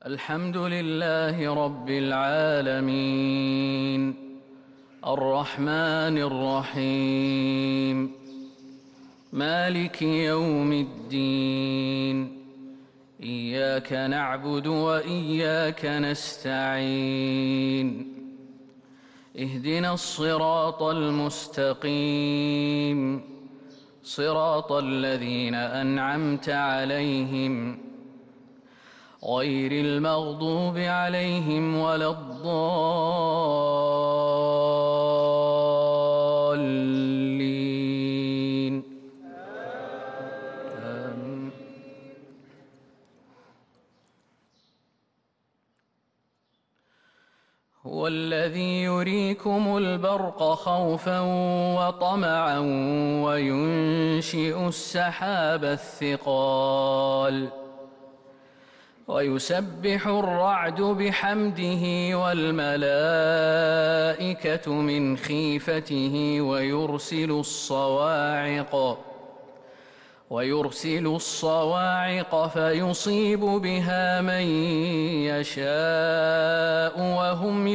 الحمد لله رب العالمين الرحمن الرحيم مالك يوم الدين إياك نعبد وإياك نستعين اهدنا الصراط المستقيم صراط الذين أنعمت عليهم غير المغضوب عليهم ولا الضالين آمين. هو الذي يريكم البرق خوفا وطمعا وينشئ السحاب الثقال ويسبح الرعد بحمده والملائكة من خيفته ويرسل الصواعق فيصيب بها من يشاء وهم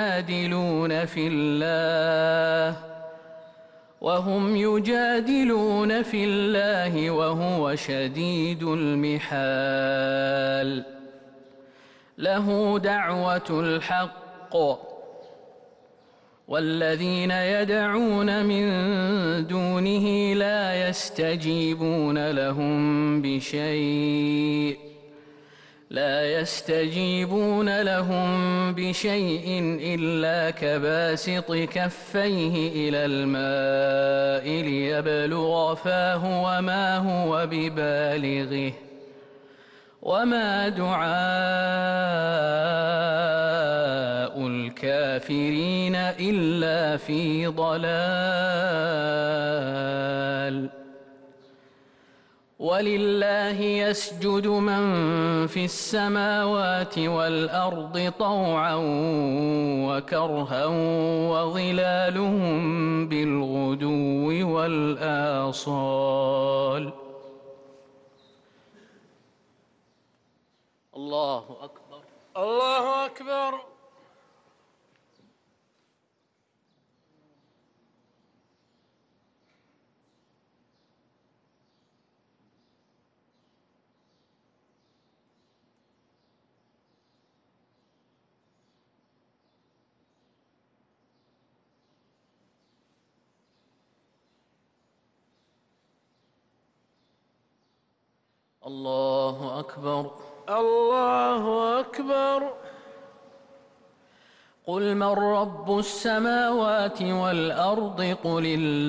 يجادلون في الله وهو شديد المحال له دعوة الحق والذين يدعون من دونه لا يستجيبون لهم بشيء إلا كباسط كفيه إلى الماء ليبلغ فاه وما هو ببالغه وما دعاء الكافرين إلا في ضلال ولله يسجد من في السماوات والأرض طوعا وكرها وظلالهم بالغدو والآصال الله أكبر الله أكبر. الله أكبر الله أكبر. قل من رب السماوات والأرض قل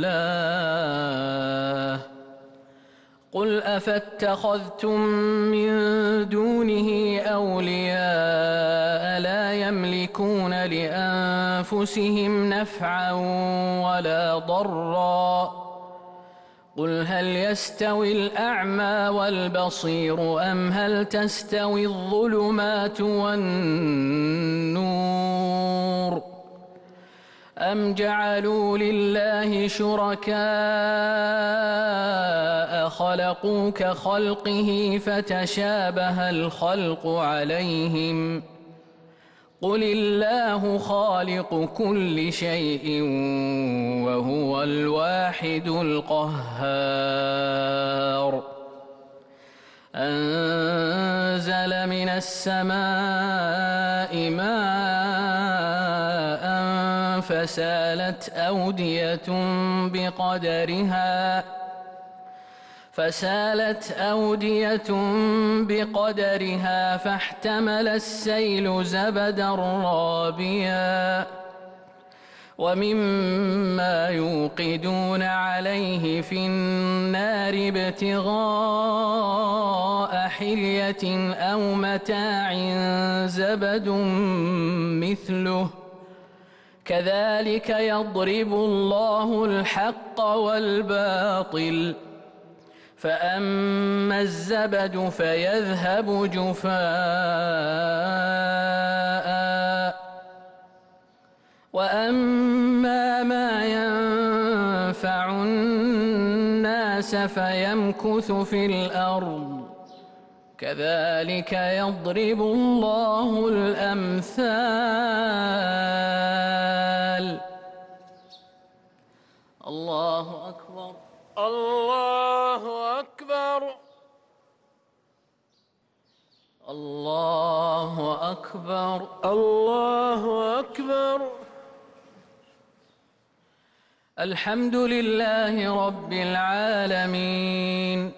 الله قل أفاتخذتم من دونه أولياء لا يملكون لأنفسهم نفعا ولا ضرا قل هل يستوي الأعمى والبصير أم هل تستوي الظلمات والنور أم جعلوا لله شركاء خلقوا كخلقه فتشابه الخلق عليهم قل الله خالق كل شيء وهو الواحد القهار أنزل من السماء ماء فسالت أودية بقدرها فاحتمل السيل زبدا رابيا ومما يوقدون عليه في النار ابتغاء حلية أو متاع زبد مثله كذلك يضرب الله الحق والباطل فأما الزبد فيذهب جفاء وأما ما ينفع الناس فيمكث في الأرض كذلك يضرب الله الأمثال. الله أكبر. الله أكبر. الله أكبر. الله أكبر. الحمد لله رب العالمين،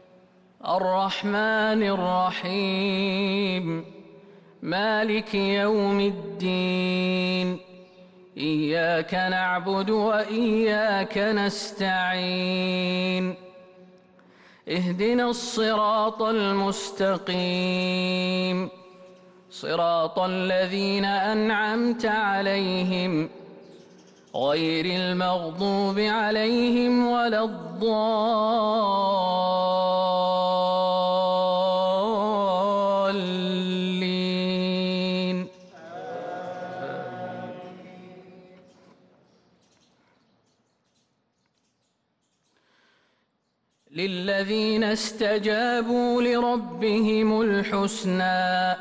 الرحمن الرحيم، مالك يوم الدين، إياك نعبد وإياك نستعين، اهدنا الصراط المستقيم، صراط الذين أنعمت عليهم غير المغضوب عليهم ولا الضالين. للذين استجابوا لربهم الحسنى،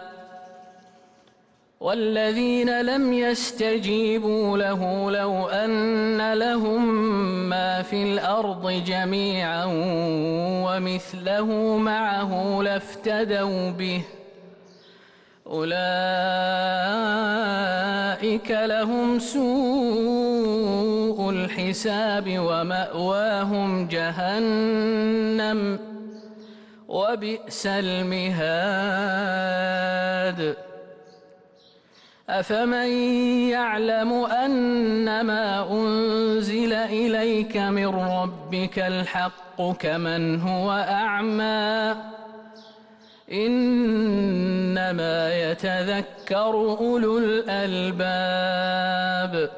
والذين لم يستجيبوا له لو أن لهم ما في الأرض جميعا ومثله معه لافتدوا به، أولئك لهم سوء الحساب ومأواهم جهنم وبئس المهاد. أفمن يعلم أنما أنزل إليك من ربك الحق كمن هو أعمى؟ إنما يتذكر أولو الألباب،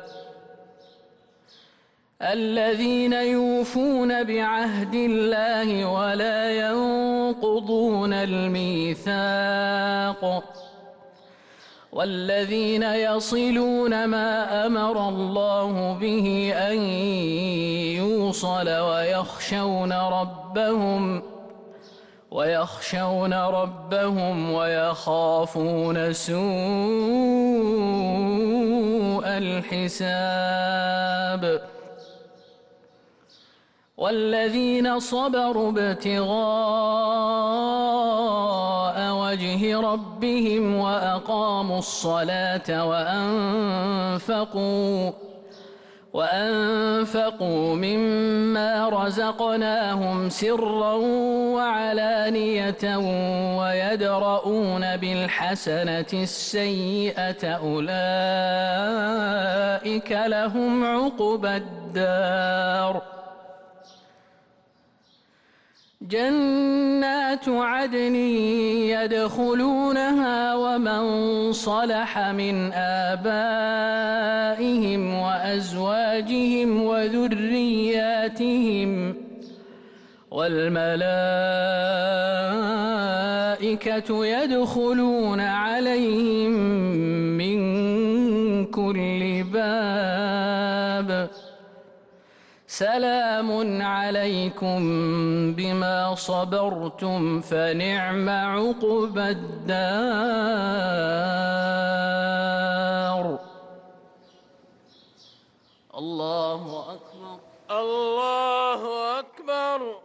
الذين يوفون بعهد الله ولا ينقضون الميثاق، والذين يصلون ما أمر الله به أن يوصل ويخشون ربهم ويخافون سوء الحساب، والذين صبروا ابتغاء وجه ربهم وأقاموا الصلاة وأنفقوا مما رزقناهم سرا وعلانية ويدرؤون بالحسنة السيئة أولئك لهم عقبى الدار. جنات عدن يدخلونها ومن صلح من آبائهم وأزواجهم وذرياتهم، والملائكة يدخلون عليهم من كل باب. سلام عليكم بما صبرتم فنعم عقبى الدار. الله أكبر. الله أكبر.